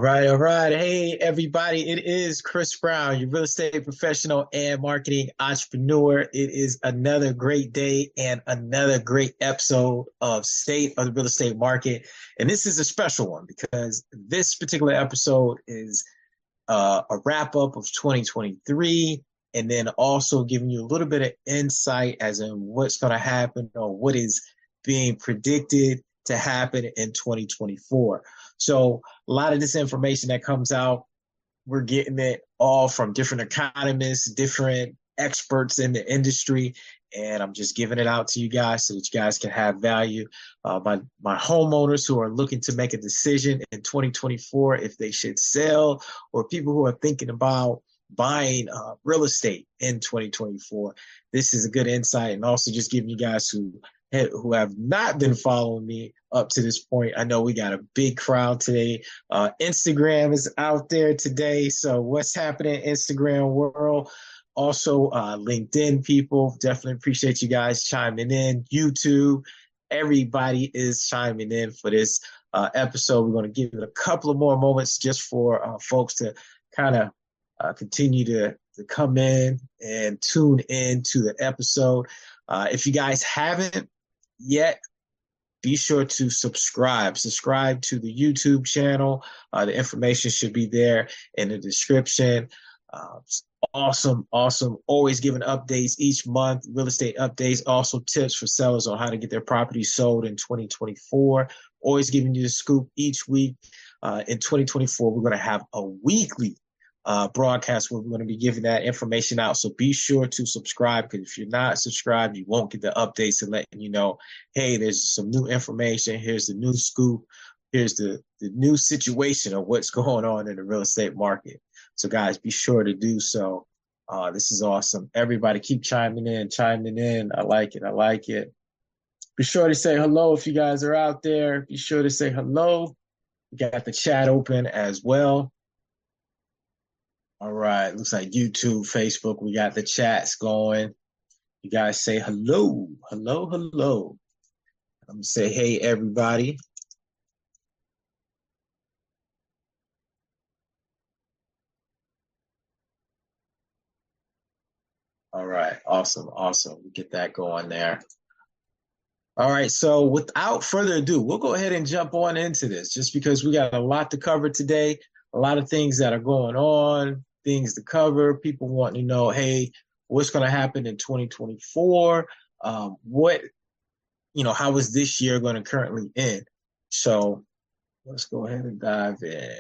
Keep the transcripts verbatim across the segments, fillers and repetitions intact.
right, all right. Hey, everybody. It is Chris Brown, your real estate professional and marketing entrepreneur. It is another great day and another great episode of State of the Real Estate Market. And this is a special one because this particular episode is uh, a wrap up of twenty twenty-three, and then also giving you a little bit of insight as in what's going to happen or what is being predicted to happen in twenty twenty-four. So a lot of this information that comes out, we're getting it all from different economists, different experts in the industry, and I'm just giving it out to you guys so that you guys can have value. Uh, my my homeowners who are looking to make a decision in twenty twenty-four if they should sell, or people who are thinking about buying uh, real estate in twenty twenty-four. This is a good insight, and also just giving you guys who who have not been following me up to this point. I know we got a big crowd today. Uh, Instagram is out there today. So what's happening in Instagram world? Also, uh, LinkedIn people, definitely appreciate you guys chiming in. YouTube, everybody is chiming in for this uh, episode. We're going to give it a couple of more moments just for uh, folks to kind of uh, continue to, to come in and tune in to the episode. Uh, if you guys haven't yet, be sure to subscribe. Subscribe to the YouTube channel. Uh, the information should be there in the description. Uh, awesome, awesome. Always giving updates each month, real estate updates, also tips for sellers on how to get their properties sold in twenty twenty-four. Always giving you the scoop each week. Uh, in twenty twenty-four, we're going to have a weekly Uh, broadcast where we're going to be giving that information out. So be sure to subscribe, because if you're not subscribed, you won't get the updates and letting you know, hey, there's some new information. Here's the new scoop. Here's the, the new situation of what's going on in the real estate market. So guys, be sure to do so. Uh, this is awesome. Everybody keep chiming in, chiming in. I like it. I like it. Be sure to say hello if you guys are out there. Be sure to say hello. We got the chat open as well. All right, looks like YouTube, Facebook, we got the chats going. You guys say hello, hello, hello. I'm gonna say, hey, everybody. All right, awesome, awesome. We get that going there. All right, so without further ado, we'll go ahead and jump on into this just because we got a lot to cover today, a lot of things that are going on, things to cover, people wanting to know, hey, what's going to happen in twenty twenty-four? Um, what, you know, how is this year going to currently end? So let's go ahead and dive in.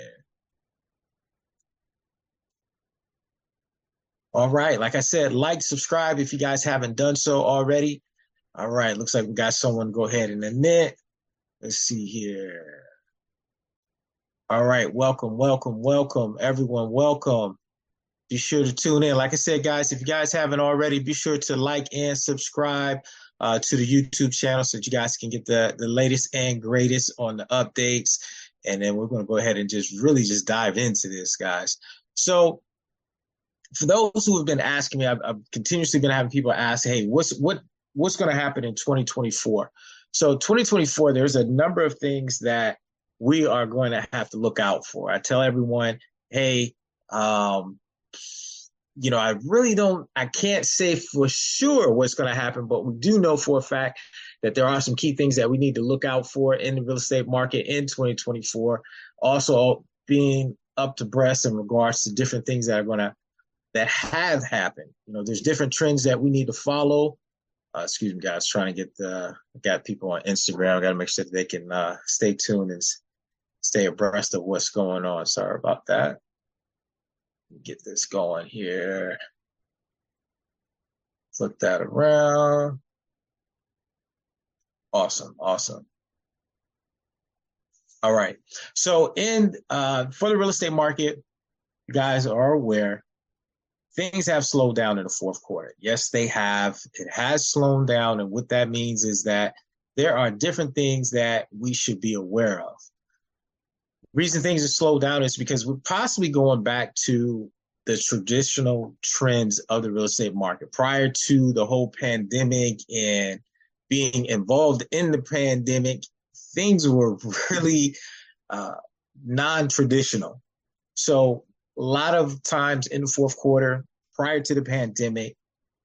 All right, like I said, like, subscribe if you guys haven't done so already. All right, looks like we got someone go ahead and admit. Let's see here. All right, welcome, welcome, welcome, everyone, welcome. Be sure to tune in. Like I said, guys, if you guys haven't already, be sure to like and subscribe uh, to the YouTube channel so that you guys can get the, the latest and greatest on the updates. And then we're going to go ahead and just really just dive into this, guys. So for those who have been asking me, I've, I've continuously been having people ask, hey, what's what what's going to happen in twenty twenty-four? So twenty twenty-four, there's a number of things that we are going to have to look out for. I tell everyone, hey, um, you know, I really don't, I can't say for sure what's going to happen, but we do know for a fact that there are some key things that we need to look out for in the real estate market in twenty twenty-four. Also being up to breast in regards to different things that are going to, that have happened. You know, there's different trends that we need to follow. Uh, excuse me, guys, trying to get the, got people on Instagram. I got to make sure that they can uh, stay tuned and stay abreast of what's going on. Sorry about that. Get this going here. Flip that around. Awesome, awesome. All right. So in uh, for the real estate market, you guys are aware things have slowed down in the fourth quarter. Yes, they have. It has slowed down, and what that means is that there are different things that we should be aware of. Reason things have slowed down is because we're possibly going back to the traditional trends of the real estate market prior to the whole pandemic and being involved in the pandemic. Things were really uh, non-traditional. So a lot of times in the fourth quarter, prior to the pandemic,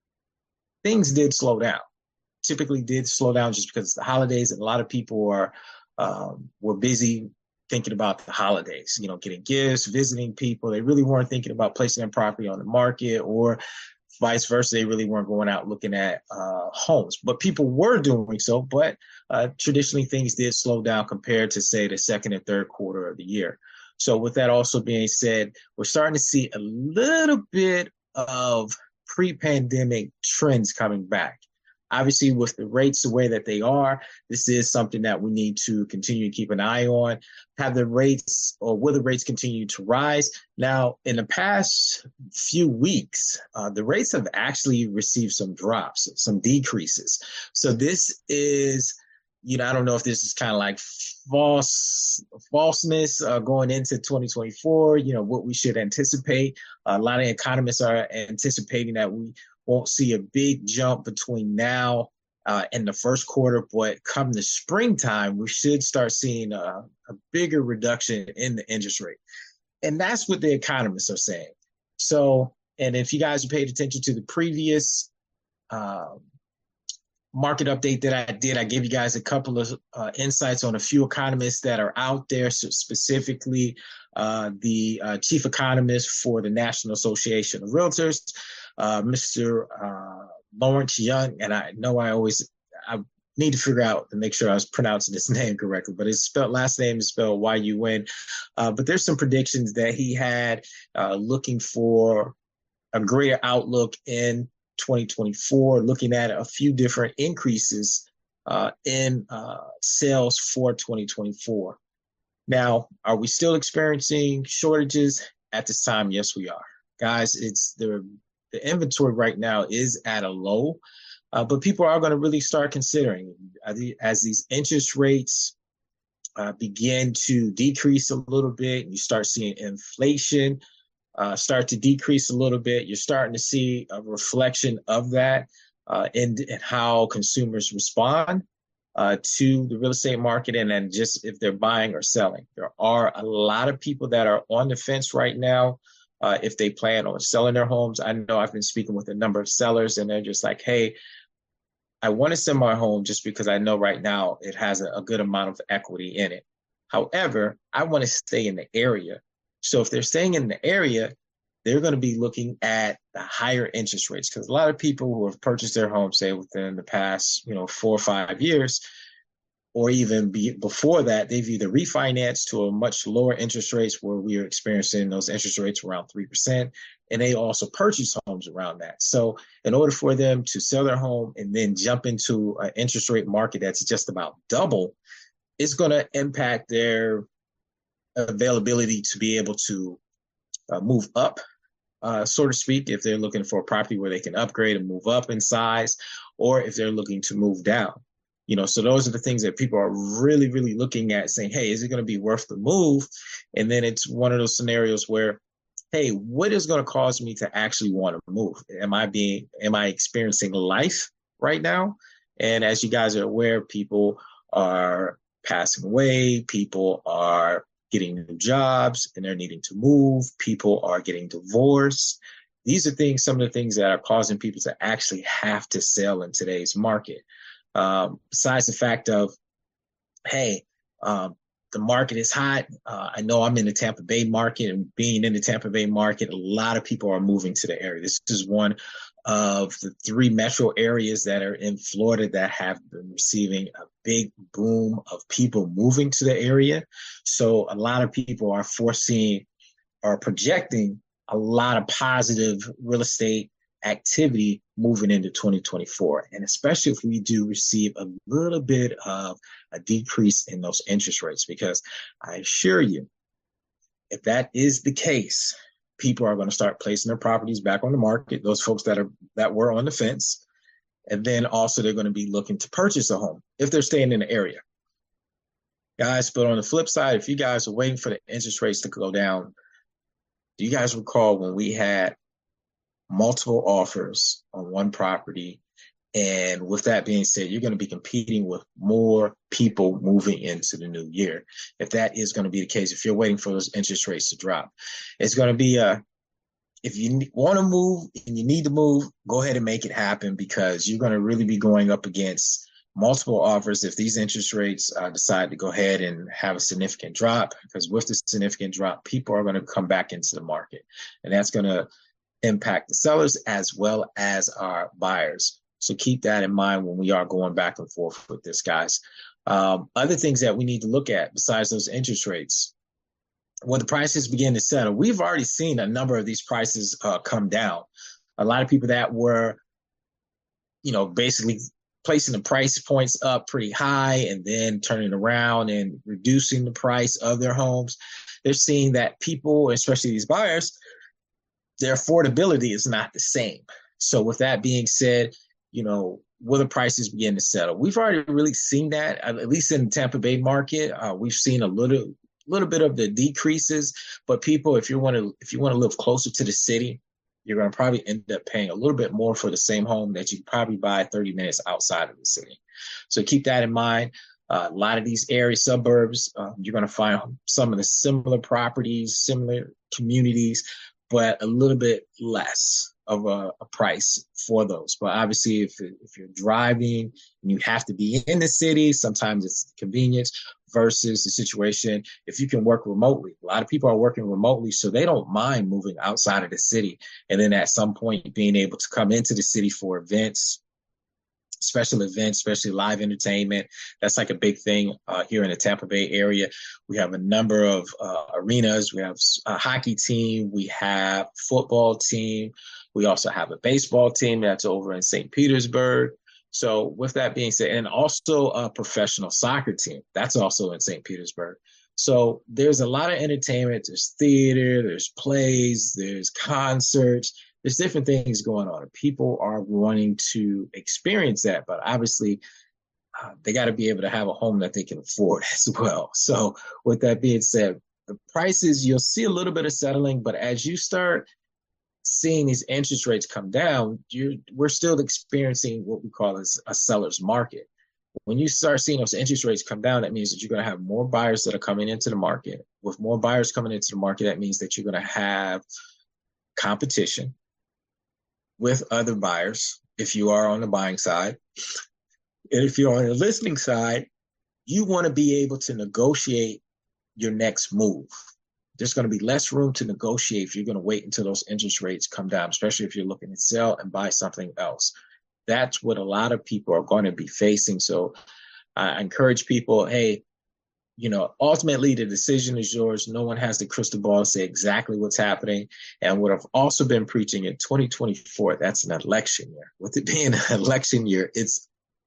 things did slow down. Typically did slow down just because it's the holidays, and a lot of people are um, were busy thinking about the holidays, you know, getting gifts, visiting people. They really weren't thinking about placing their property on the market, or vice versa. They really weren't going out looking at uh, homes, but people were doing so. But uh, traditionally, things did slow down compared to, say, the second and third quarter of the year. So with that also being said, we're starting to see a little bit of pre-pandemic trends coming back. Obviously, with the rates the way that they are, this is something that we need to continue to keep an eye on. Have the rates, or will the rates continue to rise? Now, in the past few weeks, uh, the rates have actually received some drops, some decreases. So this is, you know, I don't know if this is kind of like false falseness uh, going into twenty twenty-four, you know, what we should anticipate. Uh, a lot of economists are anticipating that we won't see a big jump between now uh, and the first quarter, but come the springtime, we should start seeing a, a bigger reduction in the interest rate. And that's what the economists are saying. So, and if you guys paid attention to the previous um, market update that I did, I gave you guys a couple of uh, insights on a few economists that are out there, so specifically uh, the uh, chief economist for the National Association of Realtors, uh, Mister Uh, Lawrence Young. And I know I always, I need to figure out to make sure I was pronouncing his name correctly, but his spelled, last name is spelled Y U N. Uh, but there's some predictions that he had uh, looking for a greater outlook in twenty twenty-four, looking at a few different increases uh, in uh, sales for twenty twenty-four. Now, are we still experiencing shortages at this time? Yes, we are. Guys, it's the, the inventory right now is at a low, uh, but people are going to really start considering as these interest rates uh, begin to decrease a little bit, and you start seeing inflation Uh, start to decrease a little bit. You're starting to see a reflection of that uh, in, in how consumers respond uh, to the real estate market, and then just if they're buying or selling. There are a lot of people that are on the fence right now uh, if they plan on selling their homes. I know I've been speaking with a number of sellers, and they're just like, hey, I want to sell my home just because I know right now it has a, a good amount of equity in it. However, I want to stay in the area. So if they're staying in the area, they're going to be looking at the higher interest rates, because a lot of people who have purchased their home, say within the past, you know, four or five years, or even be, before that, they've either refinanced to a much lower interest rates, where we are experiencing those interest rates around three percent, and they also purchase homes around that. So in order for them to sell their home and then jump into an interest rate market that's just about double, it's going to impact their availability to be able to uh, move up, uh, so to speak, if they're looking for a property where they can upgrade and move up in size, or if they're looking to move down. You know, so those are the things that people are really, really looking at, saying, hey, is it going to be worth the move? And then it's one of those scenarios where, hey, what is going to cause me to actually want to move? Am I being, am I experiencing life right now? And as you guys are aware, people are passing away, people are getting new jobs and they're needing to move, people are getting divorced. These are things, some of the things that are causing people to actually have to sell in today's market. Um, besides the fact of, hey, um, the market is hot. Uh, I know I'm in the Tampa Bay market, and being in the Tampa Bay market, a lot of people are moving to the area. This is one of the three metro areas that are in Florida that have been receiving a big boom of people moving to the area. So a lot of people are foreseeing or projecting a lot of positive real estate activity moving into twenty twenty-four. And especially if we do receive a little bit of a decrease in those interest rates, because I assure you, if that is the case, people are going to start placing their properties back on the market, those folks that are that were on the fence. And then also they're going to be looking to purchase a home if they're staying in the area. Guys, but on the flip side, if you guys are waiting for the interest rates to go down, do you guys recall when we had multiple offers on one property And with that being said, you're going to be competing with more people moving into the new year. If that is going to be the case, if you're waiting for those interest rates to drop, it's going to be a, if you want to move and you need to move, go ahead and make it happen, because you're going to really be going up against multiple offers if these interest rates uh, decide to go ahead and have a significant drop. Because with the significant drop, people are going to come back into the market, and that's going to impact the sellers as well as our buyers. So keep that in mind when we are going back and forth with this, guys. Um, other things that we need to look at besides those interest rates, when the prices begin to settle, we've already seen a number of these prices uh, come down. A lot of people that were, you know, basically placing the price points up pretty high and then turning around and reducing the price of their homes, they're seeing that people, especially these buyers, their affordability is not the same. So with that being said, you know, will the prices begin to settle? We've already really seen that, at least in the Tampa Bay market. Uh, we've seen a little little bit of the decreases, but people, if you want to if you want to live closer to the city, you're going to probably end up paying a little bit more for the same home that you probably buy thirty minutes outside of the city. So keep that in mind. Uh, a lot of these area suburbs, uh, you're going to find some of the similar properties, similar communities, but a little bit less of a, a price for those. But obviously, if if you're driving and you have to be in the city, sometimes it's convenience versus the situation if you can work remotely. A lot of people are working remotely, so they don't mind moving outside of the city. And then at some point, being able to come into the city for events, special events, especially live entertainment. That's like a big thing uh, here in the Tampa Bay area. We have a number of uh, arenas. We have a hockey team. We have a football team. We also have a baseball team that's over in Saint Petersburg. So with that being said, and also a professional soccer team, that's also in Saint Petersburg. So there's a lot of entertainment. There's theater, there's plays, there's concerts. There's different things going on. People are wanting to experience that, but obviously uh, they got to be able to have a home that they can afford as well. So with that being said, the prices, you'll see a little bit of settling, but as you start seeing these interest rates come down, you're, we're still experiencing what we call as a seller's market. When you start seeing those interest rates come down, that means that you're going to have more buyers that are coming into the market. With more buyers coming into the market, that means that you're going to have competition with other buyers if you are on the buying side. And if you're on the listing side, you want to be able to negotiate your next move. There's going to be less room to negotiate if you're going to wait until those interest rates come down, especially if you're looking to sell and buy something else. That's what a lot of people are going to be facing. So I encourage people, hey, you know, ultimately the decision is yours. No one has the crystal ball to say exactly what's happening. And what I've also been preaching in twenty twenty-four, that's an election year. With it being an election year, it's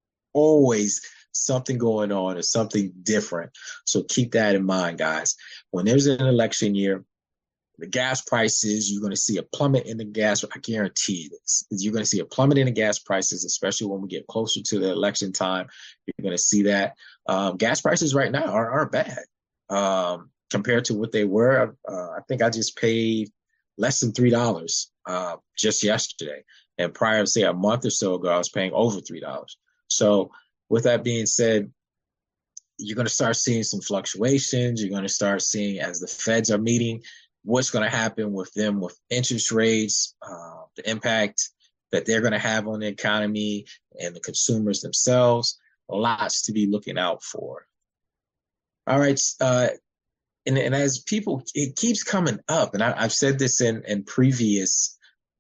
always something going on or something different. So keep that in mind, guys. When there's an election year, the gas prices, you're going to see a plummet in the gas. I guarantee this. You're going to see a plummet in the gas prices, especially when we get closer to the election time. You're going to see that. Um, gas prices right now are, are bad um, compared to what they were. Uh, I think I just paid less than three dollars uh, just yesterday. And prior, say, a month or so ago, I was paying over three dollars. So with that being said, you're going to start seeing some fluctuations. You're going to start seeing, as the Feds are meeting, what's going to happen with them with interest rates, uh, the impact that they're going to have on the economy and the consumers themselves. Lots to be looking out for. All right. Uh, and, and as people, it keeps coming up, and I, I've said this in, in previous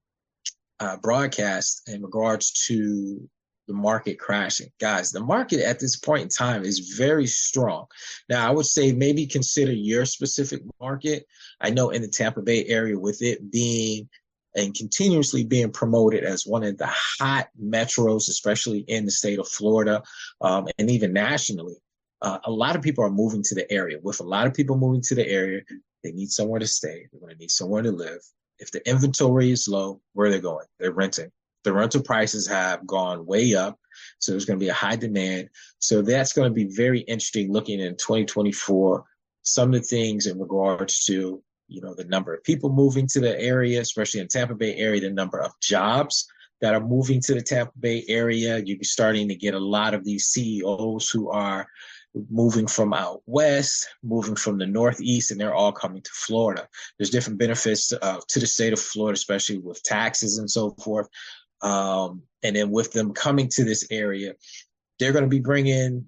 uh, broadcasts in regards to the market crashing. Guys, the market at this point in time is very strong. Now, I would say maybe consider your specific market. I know in the Tampa Bay area, with it being and continuously being promoted as one of the hot metros, especially in the state of Florida, um, and even nationally, uh, a lot of people are moving to the area. With a lot of people moving to the area, they need somewhere to stay. They're going to need somewhere to live. If the inventory is low, where are they going? They're renting. The rental prices have gone way up, so there's going to be a high demand. So that's going to be very interesting looking in twenty twenty-four, some of the things in regards to, you know, the number of people moving to the area, especially in Tampa Bay area, the number of jobs that are moving to the Tampa Bay area. You're starting to get a lot of these C E Os who are moving from out west, moving from the Northeast, and they're all coming to Florida. There's different benefits uh, to the state of Florida, especially with taxes and so forth. Um, and then with them coming to this area, they're going to be bringing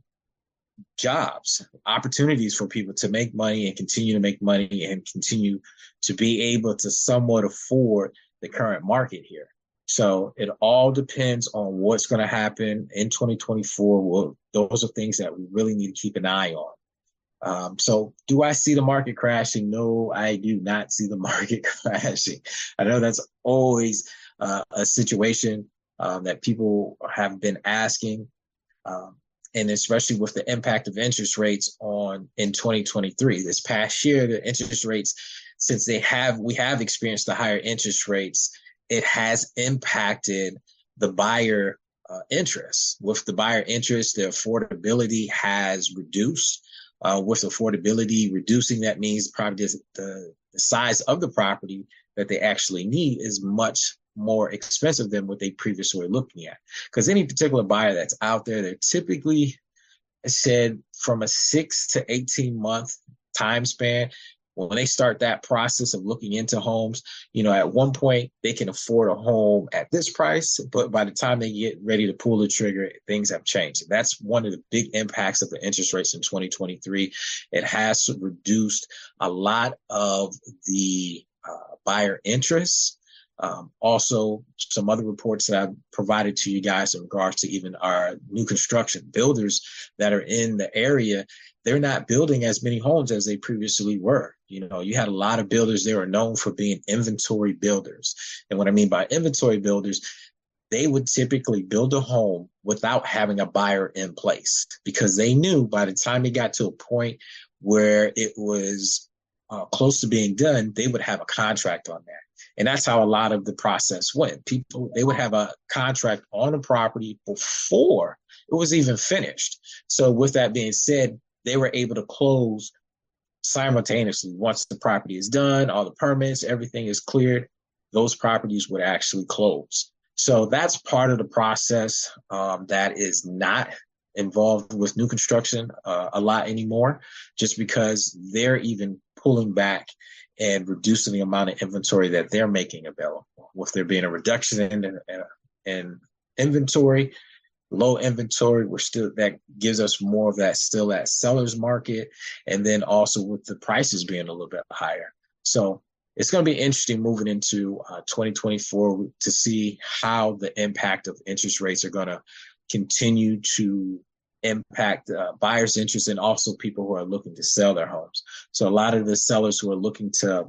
jobs, opportunities for people to make money and continue to make money and continue to be able to somewhat afford the current market here. So it all depends on what's going to happen in twenty twenty-four. Well, those are things that we really need to keep an eye on. Um, so do I see the market crashing? No, I do not see the market crashing. I know that's always uh, a situation um, that people have been asking. Um, and especially with the impact of interest rates on in twenty twenty-three. This past year, the interest rates, since they have, we have experienced the higher interest rates, it has impacted the buyer uh, interest. With the buyer interest, the affordability has reduced. Uh, with affordability reducing, that means probably the, the size of the property that they actually need is much more expensive than what they previously were looking at. Because any particular buyer that's out there, they're typically said from a six to eighteen month time span. When they start that process of looking into homes, you know, at one point they can afford a home at this price, but by the time they get ready to pull the trigger, things have changed. And that's one of the big impacts of the interest rates in twenty twenty-three. It has reduced a lot of the uh, buyer interest. Um, also, some other reports that I've provided to you guys in regards to even our new construction builders that are in the area, they're not building as many homes as they previously were. You know, you had a lot of builders, they were known for being inventory builders. And what I mean by inventory builders, they would typically build a home without having a buyer in place because they knew by the time it got to a point where it was uh, close to being done, they would have a contract on that. And that's how a lot of the process went. People, they would have a contract on a property before it was even finished. So with that being said, they were able to close simultaneously. Once the property is done, all the permits, everything is cleared, those properties would actually close. So that's part of the process um, that is not involved with new construction uh, a lot anymore, just because they're even pulling back and reducing the amount of inventory that they're making available. With there being a reduction in, in, in inventory, low inventory, we're still, that gives us more of that, still that seller's market. And then also with the prices being a little bit higher. So it's going to be interesting moving into uh, twenty twenty-four to see how the impact of interest rates are going to continue to impact uh, buyers' interest and also people who are looking to sell their homes. So a lot of the sellers who are looking to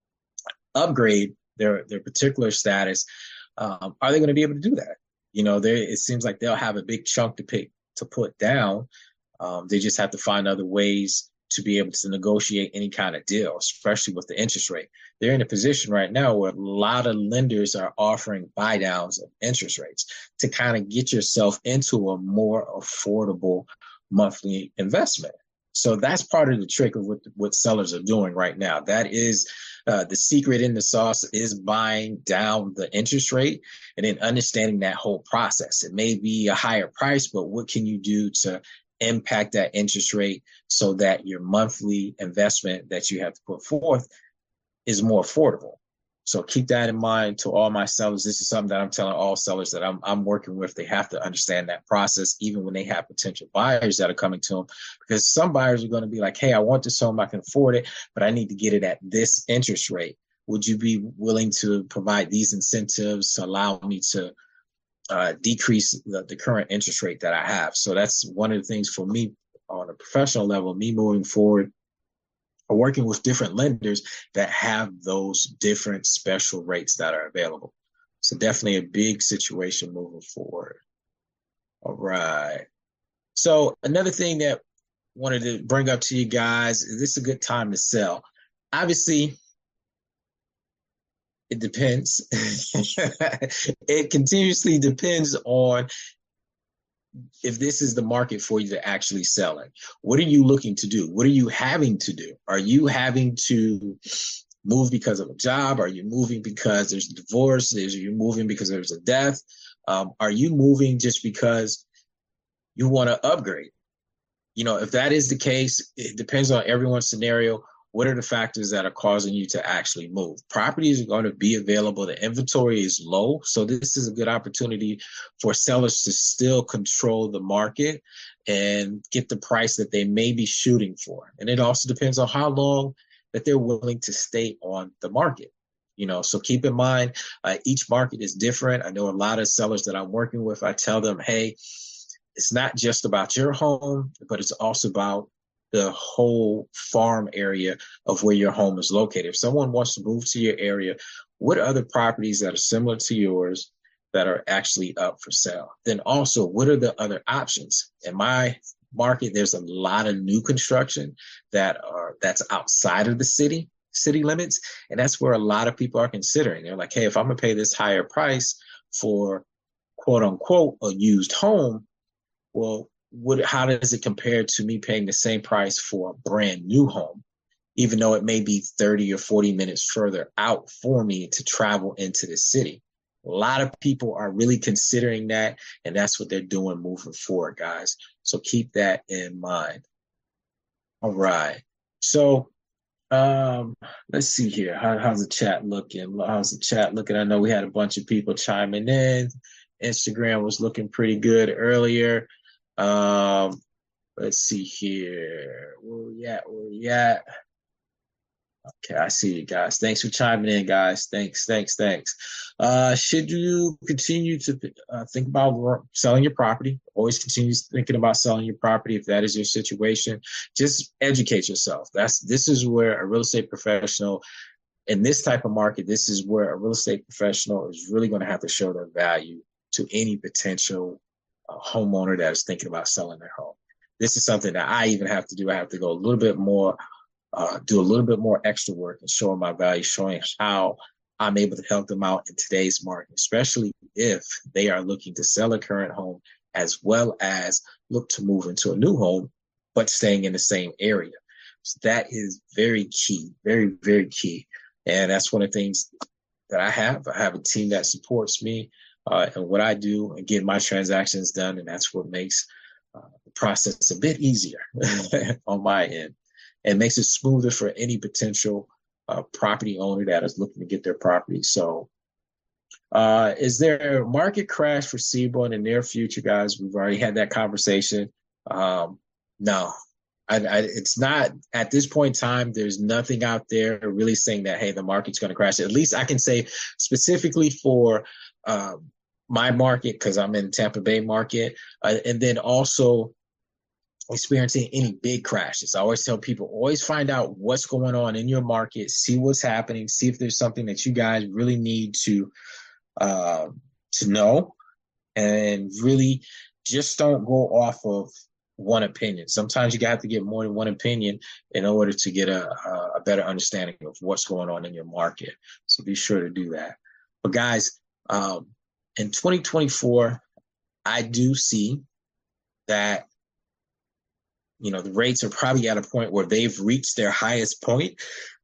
upgrade their, their particular status, um, are they going to be able to do that? You know, there, it seems like they'll have a big chunk to pick to put down. Um, they just have to find other ways to be able to negotiate any kind of deal, especially with the interest rate. They're in a position right now where a lot of lenders are offering buy downs of interest rates to kind of get yourself into a more affordable monthly investment. So that's part of the trick of what, what sellers are doing right now. That is uh, the secret in the sauce is buying down the interest rate and then understanding that whole process. It may be a higher price, but what can you do to impact that interest rate so that your monthly investment that you have to put forth is more affordable? So keep that in mind to all my sellers. This is something that I'm telling all sellers that I'm I'm working with. They have to understand that process, even when they have potential buyers that are coming to them, because some buyers are going to be like, hey, I want this home, I can afford it, but I need to get it at this interest rate. Would you be willing to provide these incentives to allow me to uh, decrease the, the current interest rate that I have? So that's one of the things for me on a professional level, me moving forward, or working with different lenders that have those different special rates that are available. So definitely a big situation moving forward. All right. So another thing that I wanted to bring up to you guys, is this a good time to sell? Obviously, it depends. It continuously depends on if this is the market for you to actually sell it. What are you looking to do? What are you having to do? Are you having to move because of a job? Are you moving because there's a divorce? Is you moving because there's a death? Um, are you moving just because you want to upgrade? You know, if that is the case, it depends on everyone's scenario. What are the factors that are causing you to actually move? Properties are going to be available. The inventory is low. So this is a good opportunity for sellers to still control the market and get the price that they may be shooting for. And it also depends on how long that they're willing to stay on the market. You know, so keep in mind, uh, each market is different. I know a lot of sellers that I'm working with, I tell them, hey, it's not just about your home, but it's also about the whole farm area of where your home is located. If someone wants to move to your area, what other properties that are similar to yours that are actually up for sale? Then also, what are the other options? In my market, there's a lot of new construction that are that's outside of the city, city limits. And that's where a lot of people are considering. They're like, hey, if I'm gonna pay this higher price for quote unquote a used home, well, what, how does it compare to me paying the same price for a brand new home, even though it may be thirty or forty minutes further out for me to travel into the city? A lot of people are really considering that, and that's what they're doing moving forward, guys. So keep that in mind. All right. So um, let's see here. How, how's the chat looking? How's the chat looking? I know we had a bunch of people chiming in. Instagram was looking pretty good earlier. Um, let's see here. Where we at? Where we at? Okay, I see you guys. Thanks for chiming in, guys. Thanks, thanks, thanks. Uh, should you continue to uh, think about selling your property? Always continue thinking about selling your property if that is your situation. Just educate yourself. That's this is where a real estate professional in this type of market, this is where a real estate professional is really going to have to show their value to any potential uh, homeowner that is thinking about selling their home. This is something that I even have to do. I have to go a little bit more, uh, do a little bit more extra work and showing my value, showing how I'm able to help them out in today's market, especially if they are looking to sell a current home as well as look to move into a new home, but staying in the same area. So that is very key, very, very key. And that's one of the things that I have. I have a team that supports me uh, and what I do and get my transactions done. And that's what makes uh, the process a bit easier on my end. It makes it smoother for any potential uh, property owner that is looking to get their property. So uh, is there a market crash foreseeable in the near future, guys? We've already had that conversation. Um, no. I, I, it's not at this point in time. There's nothing out there really saying that, hey, the market's going to crash. At least I can say specifically for um, my market, because I'm in Tampa Bay market, uh, and then also experiencing any big crashes. I always tell people, always find out what's going on in your market, see what's happening, see if there's something that you guys really need to uh, to know, and really just don't go off of one opinion. Sometimes you have to get more than one opinion in order to get a, a better understanding of what's going on in your market. So be sure to do that. But guys, um, in twenty twenty-four, I do see that, you know, the rates are probably at a point where they've reached their highest point.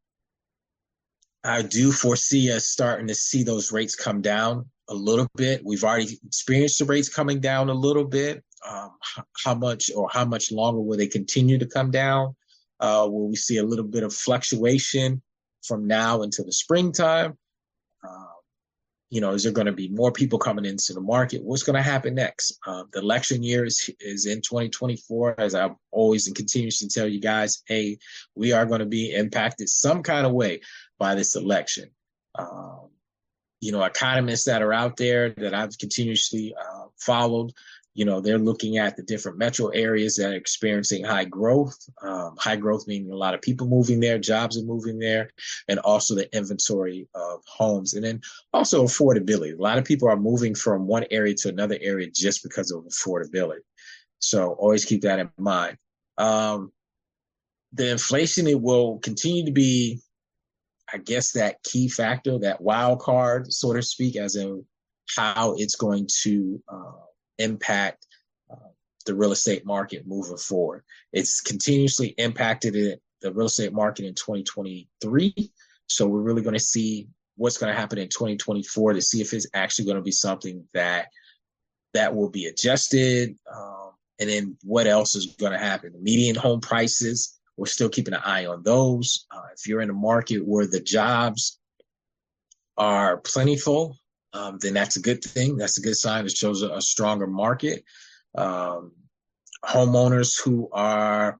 I do foresee us starting to see those rates come down a little bit. We've already experienced the rates coming down a little bit. Um, how much or how much longer will they continue to come down? Uh, will we see a little bit of fluctuation from now until the springtime? Uh, you know, is there going to be more people coming into the market? What's going to happen next? Uh, the election year is, is in twenty twenty-four, as I've always and continues to tell you guys, hey, we are going to be impacted some kind of way by this election. Um, you know, economists that are out there that I've continuously uh, followed, you know, they're looking at the different metro areas that are experiencing high growth, um, high growth meaning a lot of people moving there, jobs are moving there, and also the inventory of homes. And then also affordability. A lot of people are moving from one area to another area just because of affordability. So always keep that in mind. Um, the inflation, it will continue to be, I guess, that key factor, that wild card, so to speak, as in how it's going to uh, impact uh, the real estate market moving forward. It's continuously impacted it, the real estate market in twenty twenty-three, So we're really going to see what's going to happen in twenty twenty-four to see if it's actually going to be something that that will be adjusted. Um, and then what else is going to happen? The median home prices, we're still keeping an eye on those. Uh, if you're in a market where the jobs are plentiful, um, then that's a good thing. That's a good sign. It shows a, a stronger market. Um, homeowners who are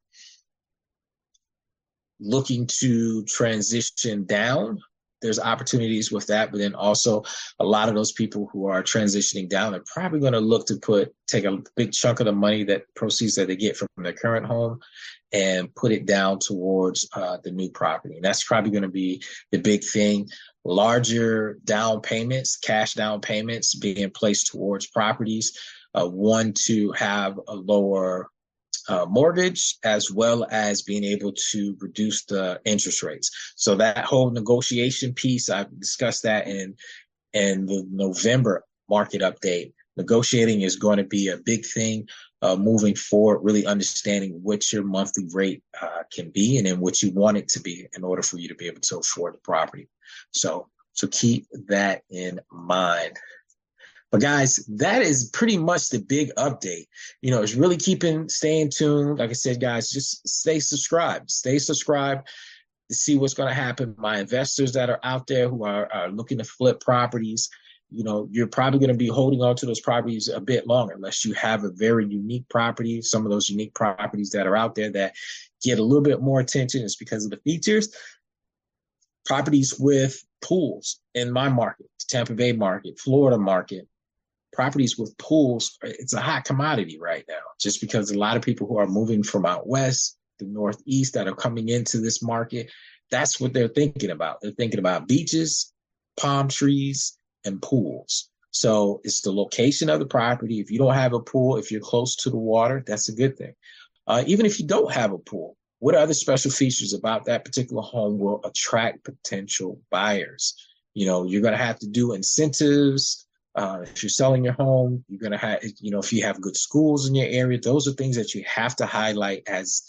looking to transition down, there's opportunities with that, but then also a lot of those people who are transitioning down are probably going to look to put take a big chunk of the money that proceeds that they get from their current home and put it down towards uh, the new property. And that's probably going to be the big thing. Larger down payments, cash down payments being placed towards properties. Uh, one, to have a lower Uh, mortgage, as well as being able to reduce the interest rates. So that whole negotiation piece, I've discussed that in, in the November market update. Negotiating is going to be a big thing uh, moving forward, really understanding what your monthly rate uh, can be and then what you want it to be in order for you to be able to afford the property. So, so keep that in mind. But guys, that is pretty much the big update. You know, it's really keeping, staying tuned. Like I said, guys, just stay subscribed. Stay subscribed to see what's going to happen. My investors that are out there who are, are looking to flip properties, you know, you're probably going to be holding on to those properties a bit longer unless you have a very unique property. Some of those unique properties that are out there that get a little bit more attention is because of the features. Properties with pools in my market, Tampa Bay market, Florida market, properties with pools, it's a hot commodity right now, just because a lot of people who are moving from out west, the northeast, that are coming into this market, that's what they're thinking about. They're thinking about beaches, palm trees, and pools. So it's the location of the property. If you don't have a pool, if you're close to the water, that's a good thing. Uh, even if you don't have a pool, what other special features about that particular home will attract potential buyers? You know, you're going to have to do incentives. Uh, if you're selling your home, you're going to have, you know, if you have good schools in your area, those are things that you have to highlight as,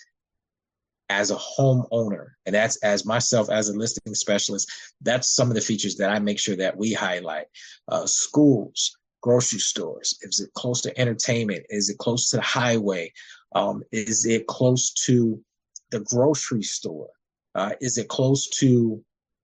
as a homeowner. And that's, as myself, as a listing specialist, that's some of the features that I make sure that we highlight. Uh, schools, grocery stores. Is it close to entertainment? Is it close to the highway? Um, is it close to the grocery store? Uh, is it close to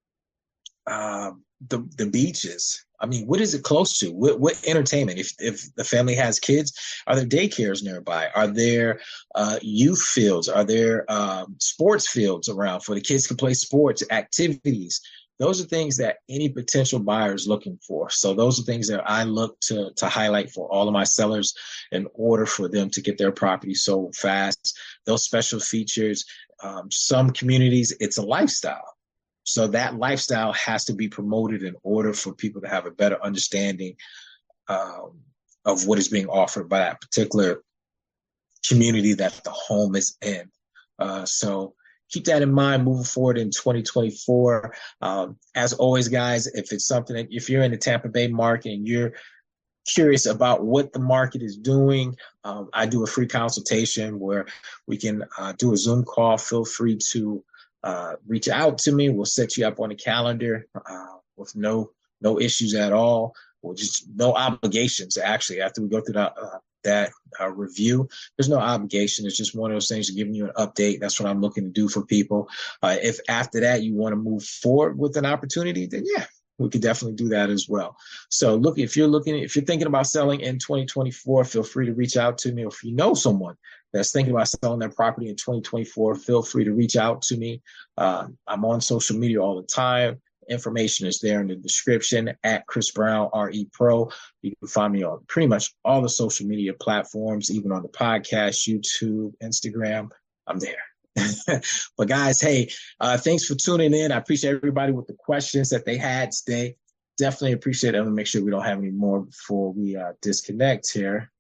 uh, the, the beaches? I mean, what is it close to? What, what entertainment? If if the family has kids, are there daycares nearby? Are there uh, youth fields? Are there um, sports fields around for the kids to play sports, activities? Those are things that any potential buyer is looking for. So those are things that I look to to highlight for all of my sellers in order for them to get their property sold fast. Those special features, um, some communities, it's a lifestyle. So that lifestyle has to be promoted in order for people to have a better understanding um, of what is being offered by that particular community that the home is in. Uh, so keep that in mind moving forward in twenty twenty-four. Um, as always, guys, if it's something that, if you're in the Tampa Bay market and you're curious about what the market is doing, um, I do a free consultation where we can uh, do a Zoom call. Feel free to Uh, reach out to me. We'll set you up on a calendar uh, with no no issues at all. We'll just no obligations. Actually, after we go through that uh, that uh, review, there's no obligation. It's just one of those things, giving you an update. That's what I'm looking to do for people. Uh, if after that you want to move forward with an opportunity, then yeah, we could definitely do that as well. So look, if you're looking, if you're thinking about selling in twenty twenty-four, feel free to reach out to me. Or if you know someone that's thinking about selling their property in twenty twenty-four, feel free to reach out to me. Uh, I'm on social media all the time. Information is there in the description at Chris Brown, R E Pro. You can find me on pretty much all the social media platforms, even on the podcast, YouTube, Instagram. I'm there. But guys, hey, uh, thanks for tuning in. I appreciate everybody with the questions that they had today. Definitely appreciate it. I'm gonna make sure we don't have any more before we uh, disconnect here.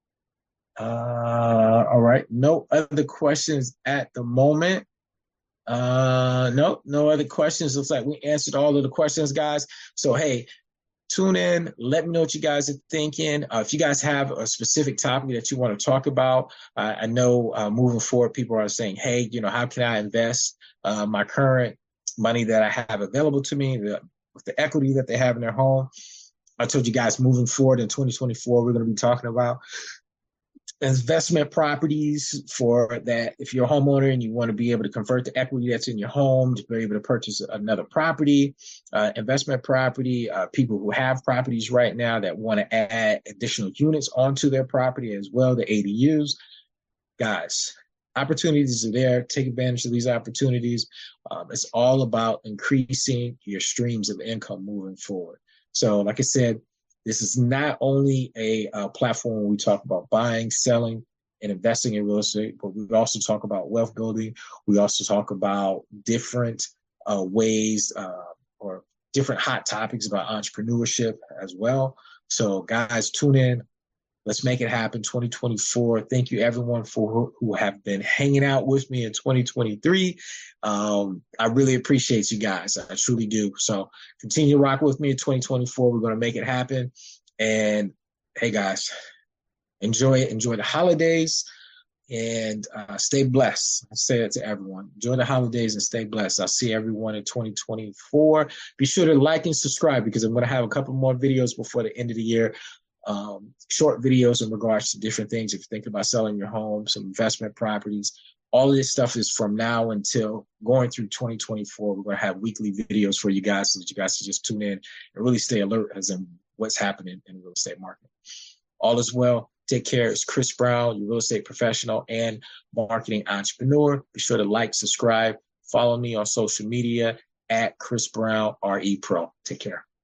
Uh, all right. No other questions at the moment. Uh, no, no other questions. Looks like we answered all of the questions, guys. So, hey, tune in. Let me know what you guys are thinking. Uh, if you guys have a specific topic that you want to talk about, uh, I know uh, moving forward, people are saying, hey, you know, how can I invest uh, my current money that I have available to me, the, with the equity that they have in their home. I told you guys moving forward in twenty twenty-four, we're going to be talking about investment properties for that. If you're a homeowner and you want to be able to convert the equity that's in your home to be able to purchase another property, uh, investment property, uh, people who have properties right now that want to add additional units onto their property as well, the A D Us. Guys, opportunities are there. Take advantage of these opportunities. Um, it's all about increasing your streams of income moving forward. So like I said, this is not only a uh, platform where we talk about buying, selling, and investing in real estate, but we also talk about wealth building. We also talk about different uh, ways uh, or different hot topics about entrepreneurship as well. So guys, tune in. Let's make it happen. twenty twenty-four. Thank you, everyone, for who have been hanging out with me in twenty twenty-three. Um, I really appreciate you guys. I truly do. So continue to rock with me in twenty twenty-four. We're going to make it happen. And hey, guys, enjoy it. Enjoy the holidays and uh, stay blessed. I say it to everyone. Enjoy the holidays and stay blessed. I'll see everyone in twenty twenty-four. Be sure to like and subscribe because I'm going to have a couple more videos before the end of the year. Um, short videos in regards to different things. If you're thinking about selling your home, some investment properties, all of this stuff is from now until going through twenty twenty-four. We're going to have weekly videos for you guys so that you guys can just tune in and really stay alert as in what's happening in the real estate market. All is well. Take care. It's Chris Brown, your real estate professional and marketing entrepreneur. Be sure to like, subscribe, follow me on social media at Chris Brown R E Pro. Take care.